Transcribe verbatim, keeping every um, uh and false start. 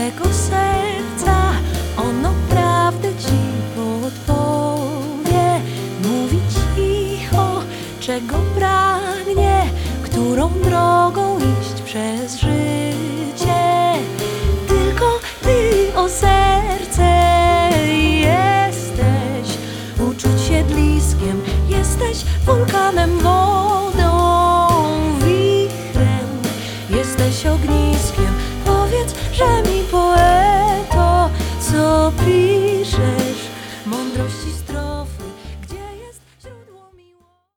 twego serca, ono prawdę ci podpowie. Mówi cicho, czego pragnie, którą drogą iść przez życie. Tylko ty, o serce, jesteś uczuć siedliskiem, jesteś wulkanem, wodą.